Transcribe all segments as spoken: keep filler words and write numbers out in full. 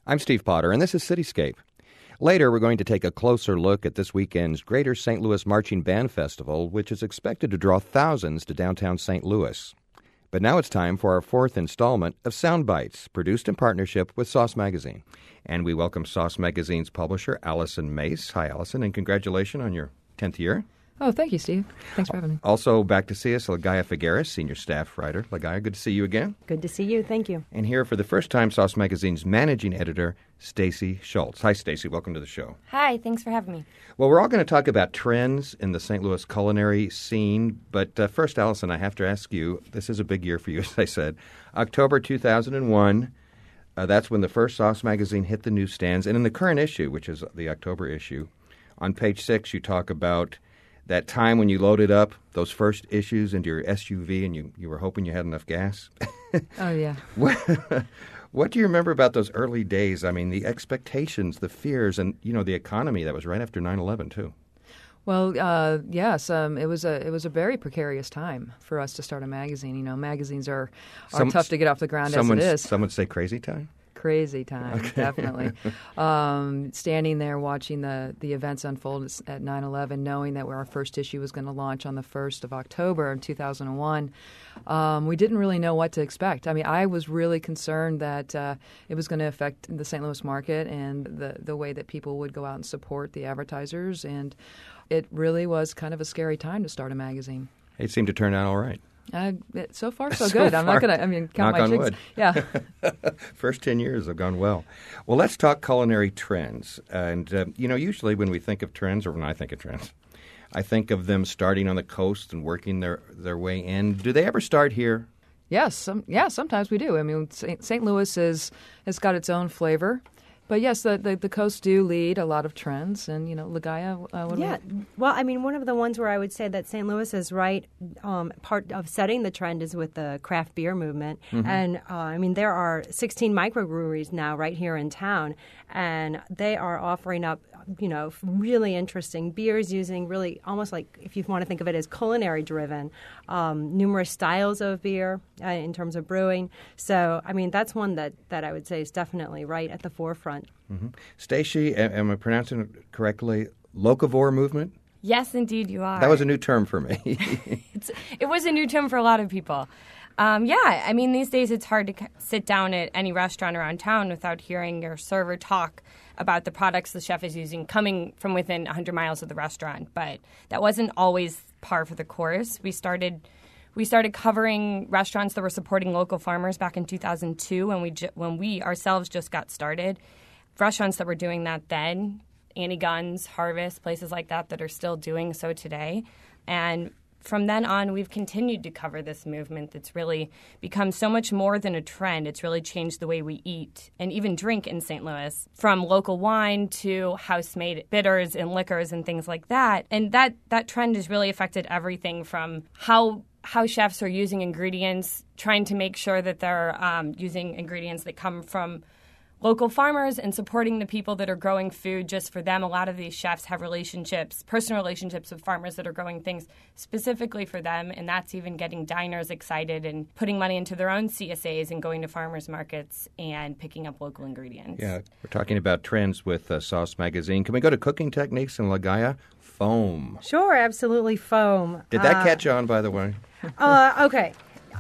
I'm Steve Potter, and this is Cityscape. Later, we're going to take a closer look at this weekend's Greater Saint Louis Marching Band Festival, which is expected to draw thousands to downtown Saint Louis. But now it's time for our fourth installment of Sound Bites, produced in partnership with Sauce Magazine. And we welcome Sauce Magazine's publisher, Allison Mace. Hi, Allison, and congratulations on your tenth year. Oh, thank you, Steve. Thanks for having me. Also back to see us, Ligaya Figueres, senior staff writer. Ligaya, good to see you again. Good to see you. Thank you. And here for the first time, Sauce Magazine's managing editor, Stacy Schultz. Hi, Stacy. Welcome to the show. Hi. Thanks for having me. Well, we're all going to talk about trends in the Saint Louis culinary scene. But uh, first, Allison, I have to ask you, this is a big year for you, as I said. October two thousand one, uh, that's when the first Sauce Magazine hit the newsstands. And in the current issue, which is the October issue, on page six, you talk about that time when you loaded up those first issues into your S U V and you, you were hoping you had enough gas. Oh, yeah. What, what do you remember about those early days? I mean, the expectations, the fears, and, you know, the economy that was right after nine eleven, too. Well, uh, yes, um, it was a it was a very precarious time for us to start a magazine. You know, magazines are, are Some, tough to get off the ground as it is. Some would say crazy time? Crazy time, okay. Definitely. um, standing there watching the, the events unfold at nine eleven, knowing that our first issue was going to launch on the first of October in two thousand one, um, we didn't really know what to expect. I mean, I was really concerned that uh, it was going to affect the Saint Louis market and the, the way that people would go out and support the advertisers, and it really was kind of a scary time to start a magazine. It seemed to turn out all right. Uh, so far, so, so good. Far, I'm not going to, I mean, count knock my on chicks. Wood. Yeah. First ten years have gone well. Well, let's talk culinary trends. And, uh, you know, usually when we think of trends, or when I think of trends, I think of them starting on the coast and working their, their way in. Do they ever start here? Yes. Some, yeah, sometimes we do. I mean, Saint Louis is, has got its own flavor. But yes, the, the the coasts do lead a lot of trends, and you know, Ligaya. Uh, what yeah, we... well, I mean, one of the ones where I would say that Saint Louis is right. Um, part of setting the trend is with the craft beer movement, mm-hmm. and uh, I mean, there are sixteen microbreweries now right here in town, and they are offering up, you know, really interesting beers using really almost like, if you want to think of it as culinary driven, um, numerous styles of beer uh, in terms of brewing. So, I mean, that's one that that I would say is definitely right at the forefront. Mm-hmm. Stacy, am I pronouncing it correctly? Locavore movement? Yes, indeed, you are. That was a new term for me. it's, it was a new term for a lot of people. Um, yeah, I mean, these days it's hard to sit down at any restaurant around town without hearing your server talk about the products the chef is using coming from within one hundred miles of the restaurant. But that wasn't always par for the course. We started we started covering restaurants that were supporting local farmers back in two thousand two when we ju- when we ourselves just got started. Restaurants that were doing that then, Annie Gunn's, Harvest, places like that that are still doing so today. And from then on, we've continued to cover this movement that's really become so much more than a trend. It's really changed the way we eat and even drink in Saint Louis, from local wine to house-made bitters and liquors and things like that. And that, that trend has really affected everything from how how chefs are using ingredients, trying to make sure that they're um, using ingredients that come from local farmers and supporting the people that are growing food just for them. A lot of these chefs have relationships, personal relationships with farmers that are growing things specifically for them, and that's even getting diners excited and putting money into their own C S As and going to farmers markets and picking up local ingredients. Yeah, we're talking about trends with uh, Sauce Magazine. Can we go to cooking techniques in Ligaya? Foam. Sure, absolutely, foam. Did that uh, catch on, by the way? uh, okay.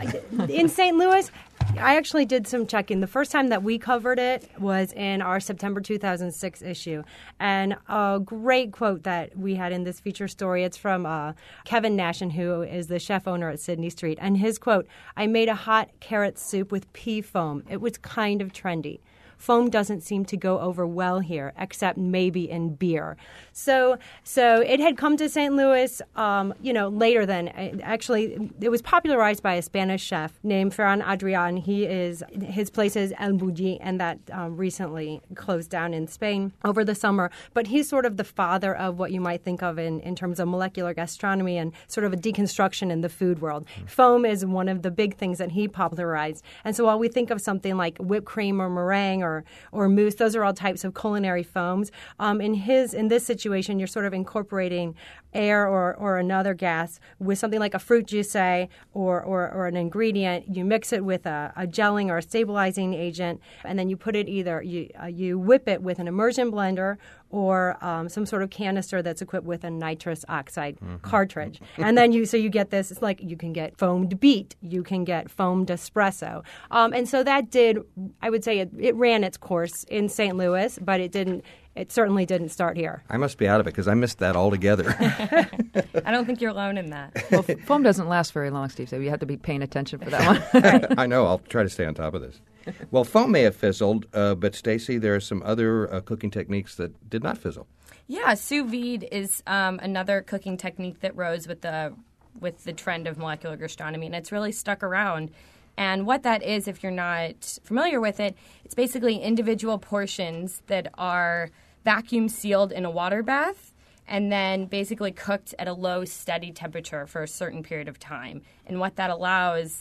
In Saint Louis, I actually did some checking. The first time that we covered it was in our September two thousand six issue. And a great quote that we had in this feature story, it's from uh, Kevin Nashin, who is the chef owner at Sydney Street. And his quote, "I made a hot carrot soup with pea foam. It was kind of trendy. Foam doesn't seem to go over well here, except maybe in beer." So so it had come to Saint Louis, um, you know, later than. Actually, it was popularized by a Spanish chef named Ferran Adrià. He is, his place is El Bulli, and that um, recently closed down in Spain over the summer. But he's sort of the father of what you might think of in, in terms of molecular gastronomy and sort of a deconstruction in the food world. Mm. Foam is one of the big things that he popularized. And so while we think of something like whipped cream or meringue or or mousse. Those are all types of culinary foams. Um, in his in this situation, you're sort of incorporating air or, or another gas with something like a fruit juice, say, or, or, or an ingredient. You mix it with a, a gelling or a stabilizing agent, and then you put it either, you, uh, you whip it with an immersion blender or um, some sort of canister that's equipped with a nitrous oxide mm-hmm. cartridge. And then you, so you get this, it's like you can get foamed beet, you can get foamed espresso. Um, and so that did, I would say it, it ran its course in Saint Louis, but it didn't, it certainly didn't start here. I must be out of it because I missed that altogether. I don't think you're alone in that. Well, foam doesn't last very long, Steve, so you have to be paying attention for that one. Right. I know. I'll try to stay on top of this. Well, foam may have fizzled, uh, but Stacy, there are some other uh, cooking techniques that did not fizzle. Yeah, sous vide is um, another cooking technique that rose with the with the trend of molecular gastronomy, and it's really stuck around. And what that is, if you're not familiar with it, it's basically individual portions that are vacuum sealed in a water bath and then basically cooked at a low, steady temperature for a certain period of time. And what that allows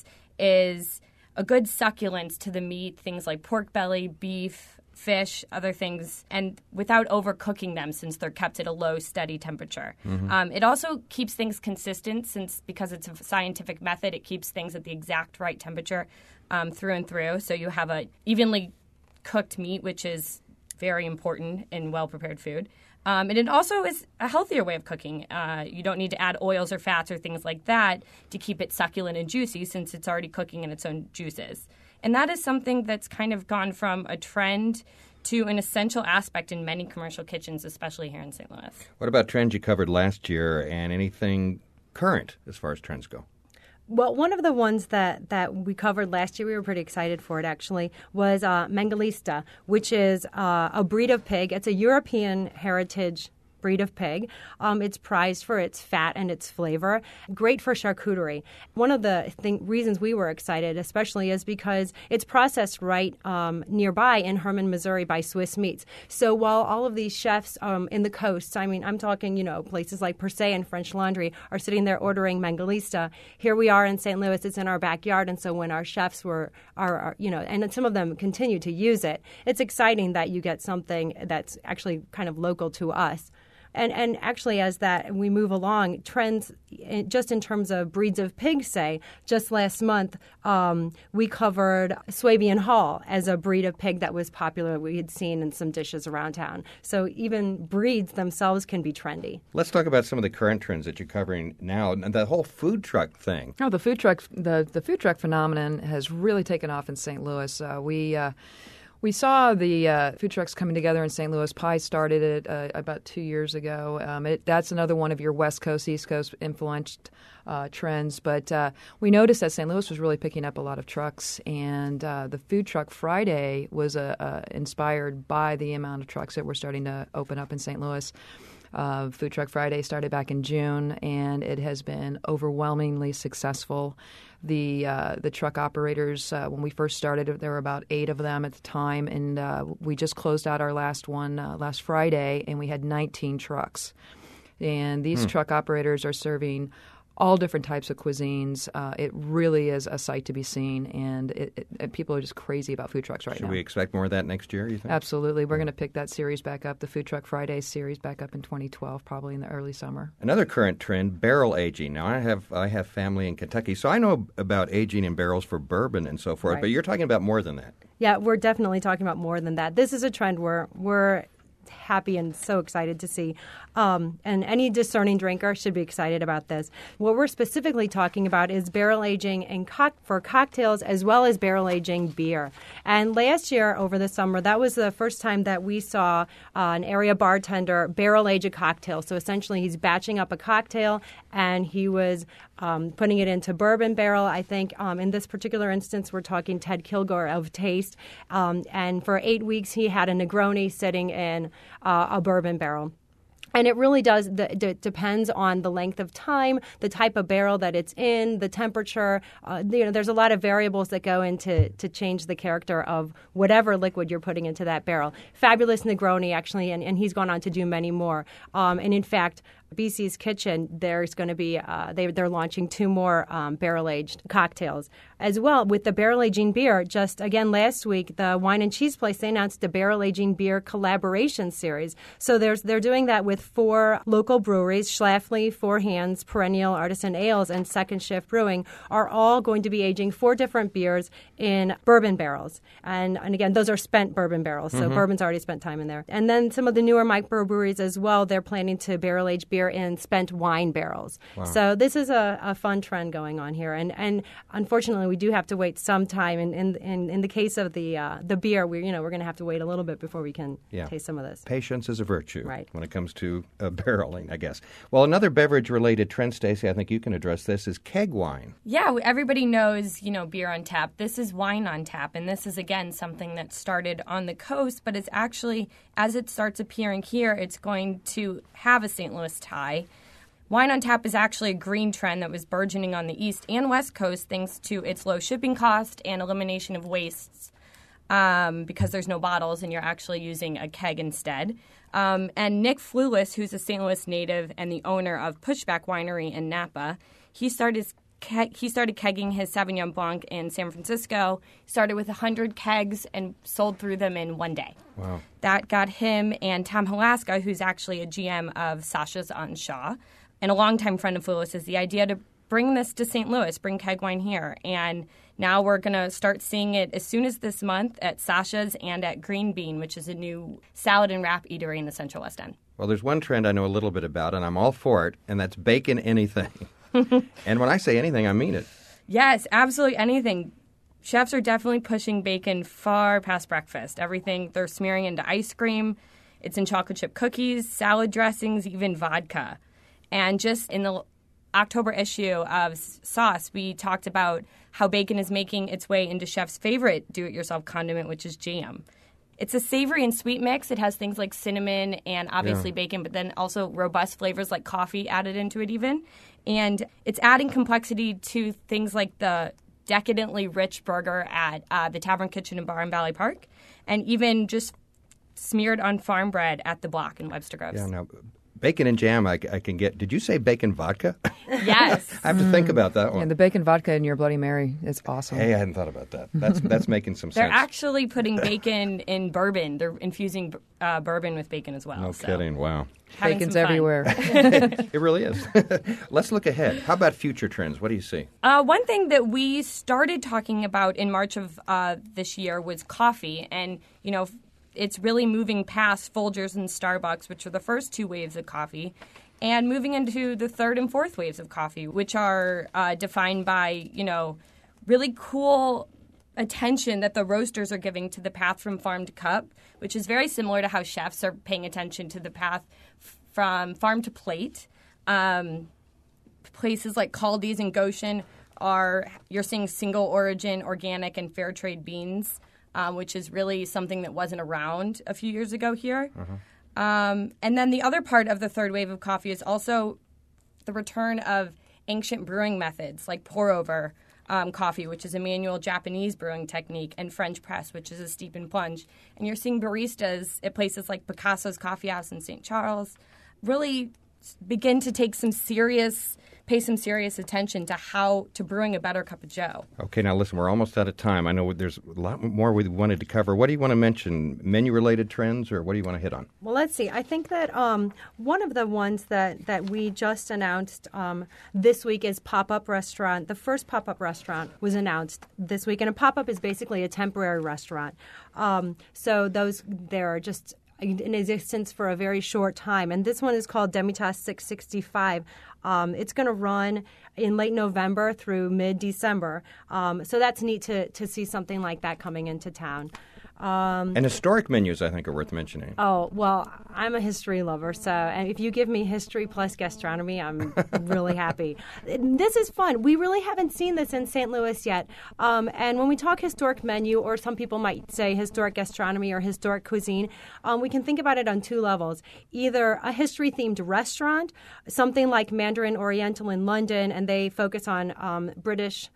is a good succulence to the meat, things like pork belly, beef, fish, other things, and without overcooking them since they're kept at a low, steady temperature. Mm-hmm. Um, it also keeps things consistent since because it's a scientific method, it keeps things at the exact right temperature um, through and through. So you have a evenly cooked meat, which is very important in well-prepared food. Um, and it also is a healthier way of cooking. Uh, you don't need to add oils or fats or things like that to keep it succulent and juicy since it's already cooking in its own juices. And that is something that's kind of gone from a trend to an essential aspect in many commercial kitchens, especially here in Saint Louis. What about trends you covered last year and anything current as far as trends go? Well, one of the ones that, that we covered last year, we were pretty excited for it actually, was uh, Mengolista, which is uh, a breed of pig. It's a European heritage breed of pig. Um, it's prized for its fat and its flavor. Great for charcuterie. One of the thing, reasons we were excited especially is because it's processed right um, nearby in Hermann, Missouri by Swiss Meats. So while all of these chefs um, in the coast, I mean, I'm talking, you know, places like Per Se and French Laundry are sitting there ordering Mengolista. Here we are in Saint Louis. It's in our backyard. And so when our chefs were, are, are you know, and some of them continue to use it, it's exciting that you get something that's actually kind of local to us. And and actually, as that we move along, trends in, just in terms of breeds of pigs, say, just last month um, we covered Swabian Hall as a breed of pig that was popular. We had seen in some dishes around town. So even breeds themselves can be trendy. Let's talk about some of the current trends that you're covering now, and the whole food truck thing. Oh, the food truck the the food truck phenomenon has really taken off in Saint Louis. Uh, we. Uh, We saw the uh, food trucks coming together in Saint Louis. Pie started it uh, about two years ago. Um, it, that's another one of your West Coast, East Coast influenced uh, trends. But uh, we noticed that Saint Louis was really picking up a lot of trucks, and uh, the Food Truck Friday was uh, uh, inspired by the amount of trucks that were starting to open up in Saint Louis. Uh, Food Truck Friday started back in June, and it has been overwhelmingly successful. The uh, the truck operators, uh, when we first started, there were about eight of them at the time, and uh, we just closed out our last one uh, last Friday, and we had nineteen trucks. And these hmm. truck operators are serving all different types of cuisines. Uh, it really is a sight to be seen, and it, it, people are just crazy about food trucks right Should now. Should we expect more of that next year, you think? Absolutely. We're going to pick that series back up, the Food Truck Friday series back up in twenty twelve, probably in the early summer. Another current trend, barrel aging. Now, I have I have family in Kentucky, so I know about aging in barrels for bourbon and so forth, right. But you're talking about more than that. Yeah, we're definitely talking about more than that. This is a trend where we're happy and so excited to see. Um, and any discerning drinker should be excited about this. What we're specifically talking about is barrel aging in co- for cocktails as well as barrel aging beer. And last year over the summer, that was the first time that we saw uh, an area bartender barrel age a cocktail. So essentially he's batching up a cocktail and he was um, putting it into bourbon barrel. I think um, in this particular instance, we're talking Ted Kilgore of Taste. Um, and for eight weeks, he had a Negroni sitting in uh, a bourbon barrel. And it really does the, d- depends on the length of time, the type of barrel that it's in, the temperature. Uh, you know, there's a lot of variables that go into to change the character of whatever liquid you're putting into that barrel. Fabulous Negroni, actually, and, and he's gone on to do many more. Um, and in fact, B C's Kitchen, there's going to be uh, they, they're launching two more um, barrel-aged cocktails as well with the barrel-aging beer. Just again last week, the Wine and Cheese Place, they announced the barrel-aging beer collaboration series. So there's they're doing that with four local breweries: Schlafly, Four Hands, Perennial Artisan Ales, and Second Shift Brewing are all going to be aging four different beers in bourbon barrels. And and again, those are spent bourbon barrels, so mm-hmm. bourbon's already spent time in there. And then some of the newer microbreweries as well, they're planning to barrel-age beer in spent wine barrels. Wow. So this is a, a fun trend going on here. And and unfortunately, we do have to wait some time. And in, in, in the case of the uh, the beer, we you know we're going to have to wait a little bit before we can yeah. taste some of this. Patience is a virtue, right, when it comes to uh, barreling, I guess. Well, another beverage-related trend, Stacey, I think you can address this, is keg wine. Yeah, everybody knows, you know, beer on tap. This is wine on tap, and this is, again, something that started on the coast, but it's actually, as it starts appearing here, it's going to have a Saint Louis tie. Wine on tap is actually a green trend that was burgeoning on the East and West Coast thanks to its low shipping cost and elimination of wastes um, because there's no bottles and you're actually using a keg instead. Um, and Nick Flulis, who's a Saint Louis native and the owner of Pushback Winery in Napa, he started ke- he started kegging his Sauvignon Blanc in San Francisco. He started with one hundred kegs and sold through them in one day. Wow. That got him and Tom Halaska, who's actually a G M of Sasha's on Shaw, and a longtime friend of Flulis, is the idea to bring this to Saint Louis, bring keg wine here. And now we're going to start seeing it as soon as this month at Sasha's and at Green Bean, which is a new salad and wrap eatery in the Central West End. Well, there's one trend I know a little bit about, and I'm all for it, and that's bacon anything. And when I say anything, I mean it. Yes, absolutely anything. Chefs are definitely pushing bacon far past breakfast. Everything they're smearing into ice cream. It's in chocolate chip cookies, salad dressings, even vodka. And just in the October issue of Sauce, we talked about how bacon is making its way into chef's favorite do-it-yourself condiment, which is jam. It's a savory and sweet mix. It has things like cinnamon and obviously yeah. bacon, but then also robust flavors like coffee added into it even. And it's adding complexity to things like the decadently rich burger at uh, the Tavern Kitchen and Bar in Valley Park, and even just smeared on farm bread at the Block in Webster Groves. Yeah, no. Bacon and jam, I, I can get. Did you say bacon vodka? Yes. I have to think about that one. And the bacon vodka in your Bloody Mary is awesome. Hey, I hadn't thought about that. That's that's making some They're sense. They're actually putting bacon in bourbon. They're infusing uh, bourbon with bacon as well. No so. kidding. Wow. Bacon's everywhere. It really is. Let's look ahead. How about future trends? What do you see? Uh, one thing that we started talking about in March of uh, this year was coffee. And, you know, it's really moving past Folgers and Starbucks, which are the first two waves of coffee, and moving into the third and fourth waves of coffee, which are uh, defined by, you know, really cool attention that the roasters are giving to the path from farm to cup, which is very similar to how chefs are paying attention to the path f- from farm to plate. Um, places like Caldi's and Goshen are, you're seeing single origin, organic, and fair trade beans, um, which is really something that wasn't around a few years ago here. Uh-huh. Um, and then the other part of the third wave of coffee is also the return of ancient brewing methods like pour-over um, coffee, which is a manual Japanese brewing technique, and French press, which is a steep and plunge. And you're seeing baristas at places like Picasso's Coffee House in Saint Charles really begin to take some serious, pay some serious attention to how to brewing a better cup of joe. Okay, now listen, we're almost out of time. I know there's a lot more we wanted to cover. What do you want to mention? Menu-related trends, or what do you want to hit on? Well, let's see. I think that um, one of the ones that, that we just announced um, this week is Pop-Up Restaurant. The first Pop-Up Restaurant was announced this week, and a pop-up is basically a temporary restaurant. Um, so those, there are just in existence for a very short time. And this one is called Demitas six sixty-five. Um, it's going to run in late November through mid-December. Um, so that's neat to, to see something like that coming into town. Um, and historic menus, I think, are worth mentioning. Oh, well, I'm a history lover, so and if you give me history plus gastronomy, I'm really happy. This is fun. We really haven't seen this in Saint Louis yet. Um, and when we talk historic menu, or some people might say historic gastronomy or historic cuisine, um, we can think about it on two levels. Either a history-themed restaurant, something like Mandarin Oriental in London, and they focus on um, British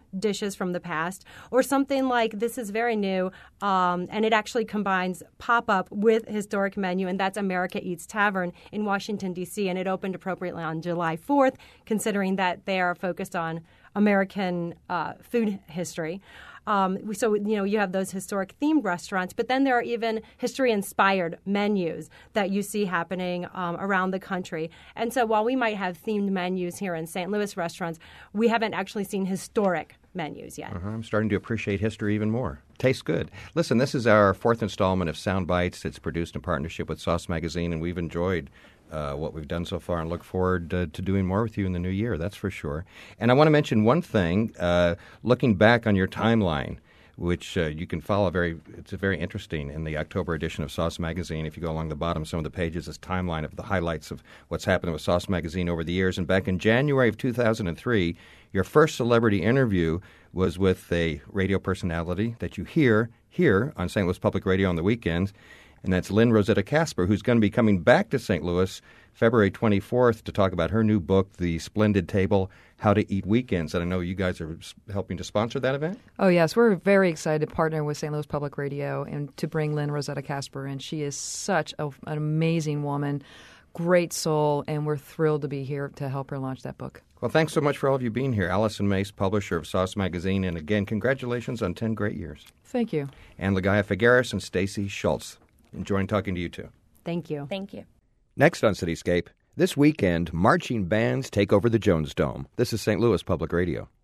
dishes from the past, or something like this is very new, um, and it actually combines pop-up with historic menu, and that's America Eats Tavern in Washington, D C, and it opened appropriately on July fourth, considering that they are focused on American uh, food history. Um, so, you know, you have those historic themed restaurants, but then there are even history-inspired menus that you see happening um, around the country. And so while we might have themed menus here in Saint Louis restaurants, we haven't actually seen historic menus yet. Uh-huh. I'm starting to appreciate history even more. Tastes good. Listen, this is our fourth installment of Sound Bites. It's produced in partnership with Sauce Magazine, and we've enjoyed Uh, what we've done so far and look forward uh, to doing more with you in the new year, that's for sure. And I want to mention one thing, uh, looking back on your timeline, which uh, you can follow very, it's very interesting in the October edition of Sauce Magazine. If you go along the bottom, some of the pages is timeline of the highlights of what's happened with Sauce Magazine over the years. And back in January of two thousand three, your first celebrity interview was with a radio personality that you hear here on Saint Louis Public Radio on the weekends. And that's Lynn Rosetta Kasper, who's going to be coming back to Saint Louis February twenty-fourth to talk about her new book, The Splendid Table, How to Eat Weekends. And I know you guys are helping to sponsor that event? Oh, yes. We're very excited to partner with Saint Louis Public Radio and to bring Lynn Rosetta Kasper in. She is such a, an amazing woman, great soul, and we're thrilled to be here to help her launch that book. Well, thanks so much for all of you being here. Allison Mace, publisher of Sauce Magazine. And again, congratulations on ten great years. Thank you. And Ligaya Figueres and Stacy Schultz. Enjoying talking to you, too. Thank you. Thank you. Next on Cityscape, this weekend, marching bands take over the Jones Dome. This is Saint Louis Public Radio.